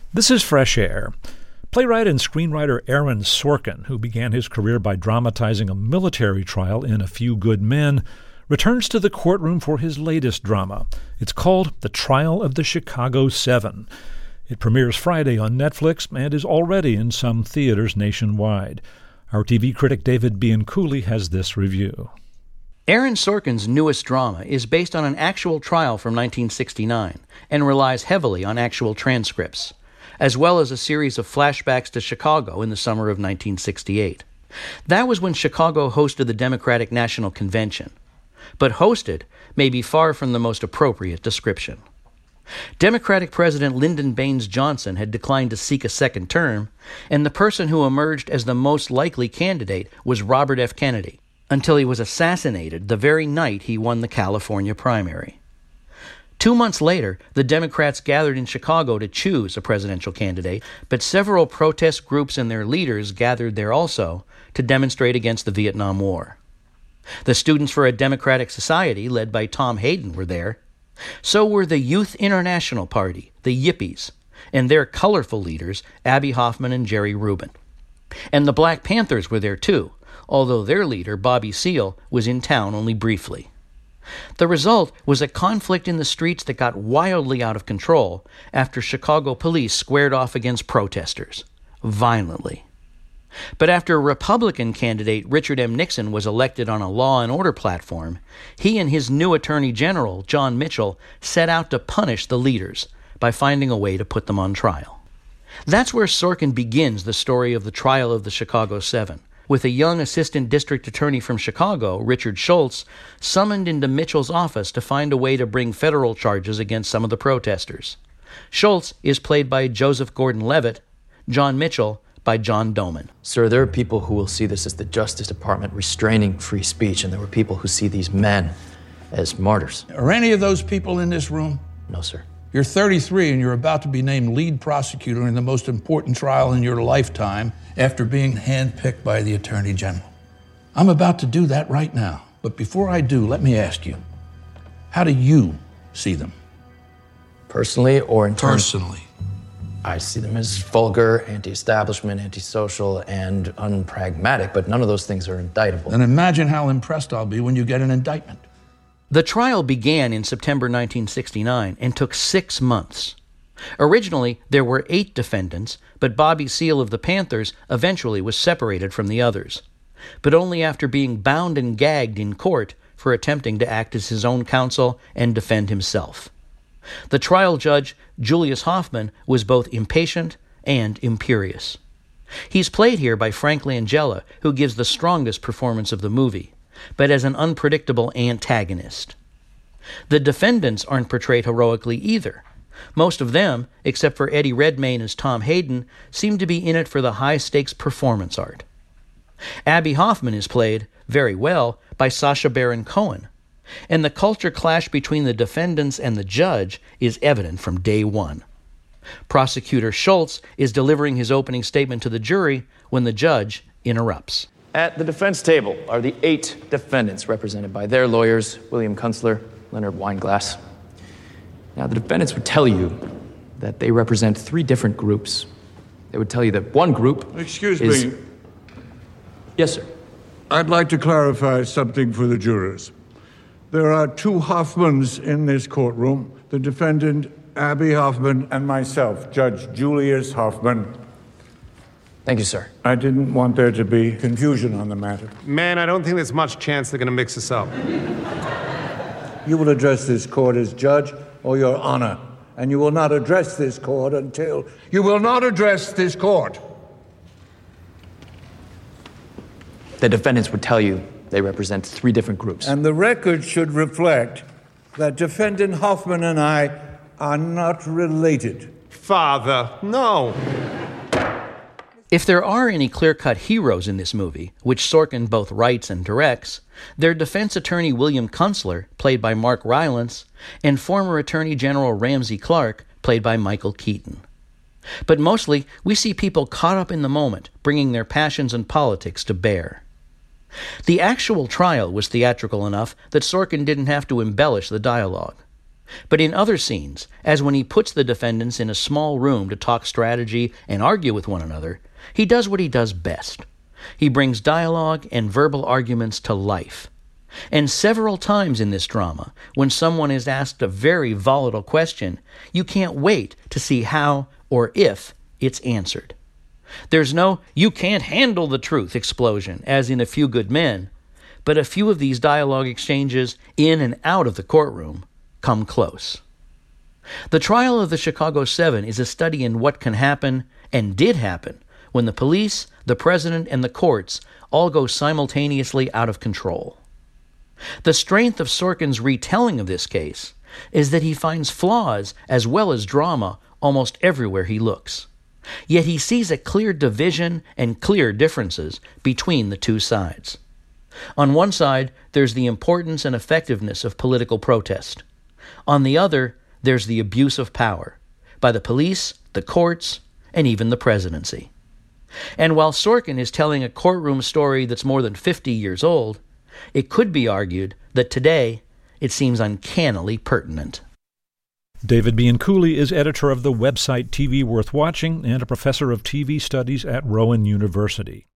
This is Fresh Air. Playwright and screenwriter Aaron Sorkin, who began his career by dramatizing a military trial in A Few Good Men, returns to the courtroom for his latest drama. It's called The Trial of the Chicago 7. It premieres Friday on Netflix and is already in some theaters nationwide. Our TV critic David Bianculli has this review. Aaron Sorkin's newest drama is based on an actual trial from 1969 and relies heavily on actual transcripts, as well as a series of flashbacks to Chicago in the summer of 1968. That was when Chicago hosted the Democratic National Convention. But hosted may be far from the most appropriate description. Democratic President Lyndon Baines Johnson had declined to seek a second term, and the person who emerged as the most likely candidate was Robert F. Kennedy, until he was assassinated the very night he won the California primary. 2 months later, the Democrats gathered in Chicago to choose a presidential candidate, but several protest groups and their leaders gathered there also to demonstrate against the Vietnam War. The Students for a Democratic Society, led by Tom Hayden, were there. So were the Youth International Party, the Yippies, and their colorful leaders, Abbie Hoffman and Jerry Rubin. And the Black Panthers were there too, although their leader, Bobby Seale, was in town only briefly. The result was a conflict in the streets that got wildly out of control after Chicago police squared off against protesters, violently. But after Republican candidate Richard M. Nixon was elected on a law and order platform, he and his new Attorney General, John Mitchell, set out to punish the leaders by finding a way to put them on trial. That's where Sorkin begins the story of the trial of the Chicago 7, with a young assistant district attorney from Chicago, Richard Schultz, summoned into Mitchell's office to find a way to bring federal charges against some of the protesters. Schultz is played by Joseph Gordon-Levitt, John Mitchell by John Doman. Sir, there are people who will see this as the Justice Department restraining free speech, and there were people who see these men as martyrs. Are any of those people in this room? No, sir. You're 33 and you're about to be named lead prosecutor in the most important trial in your lifetime after being handpicked by the Attorney General. I'm about to do that right now. But before I do, let me ask you, how do you see them? Personally or in terms... Personally. I see them as vulgar, anti-establishment, antisocial, and unpragmatic, but none of those things are indictable. Then imagine how impressed I'll be when you get an indictment. The trial began in September 1969 and took 6 months. Originally, there were 8 defendants, but Bobby Seale of the Panthers eventually was separated from the others, but only after being bound and gagged in court for attempting to act as his own counsel and defend himself. The trial judge, Julius Hoffman, was both impatient and imperious. He's played here by Frank Langella, who gives the strongest performance of the movie, but as an unpredictable antagonist. The defendants aren't portrayed heroically either. Most of them, except for Eddie Redmayne as Tom Hayden, seem to be in it for the high-stakes performance art. Abbie Hoffman is played, very well, by Sacha Baron Cohen, and the culture clash between the defendants and the judge is evident from day one. Prosecutor Schultz is delivering his opening statement to the jury when the judge interrupts. At the defense table are the 8 defendants represented by their lawyers, William Kunstler, Leonard Weinglass. Now, the defendants would tell you that they represent 3 different groups. They would tell you that one group Excuse is... me. Yes, sir. I'd like to clarify something for the jurors. There are 2 Hoffmans in this courtroom, the defendant, Abbie Hoffman, and myself, Judge Julius Hoffman. Thank you, sir. I didn't want there to be confusion on the matter. Man, I don't think there's much chance they're going to mix us up. You will address this court as judge or your honor, and you will not address this court until... You will not address this court! The defendants would tell you they represent 3 different groups. And the record should reflect that Defendant Hoffman and I are not related. Father, no. If there are any clear-cut heroes in this movie, which Sorkin both writes and directs, they're defense attorney William Kunstler, played by Mark Rylance, and former Attorney General Ramsey Clark, played by Michael Keaton. But mostly, we see people caught up in the moment, bringing their passions and politics to bear. The actual trial was theatrical enough that Sorkin didn't have to embellish the dialogue. But in other scenes, as when he puts the defendants in a small room to talk strategy and argue with one another, he does what he does best. He brings dialogue and verbal arguments to life. And several times in this drama, when someone is asked a very volatile question, you can't wait to see how or if it's answered. There's no "you can't handle the truth" explosion, as in A Few Good Men, but a few of these dialogue exchanges in and out of the courtroom come close. The trial of the Chicago 7 is a study in what can happen, and did happen, when the police, the president, and the courts all go simultaneously out of control. The strength of Sorkin's retelling of this case is that he finds flaws as well as drama almost everywhere he looks. Yet he sees a clear division and clear differences between the two sides. On one side, there's the importance and effectiveness of political protest. On the other, there's the abuse of power by the police, the courts, and even the presidency. And while Sorkin is telling a courtroom story that's more than 50 years old, it could be argued that today it seems uncannily pertinent. David Bianculli is editor of the website TV Worth Watching and a professor of TV studies at Rowan University.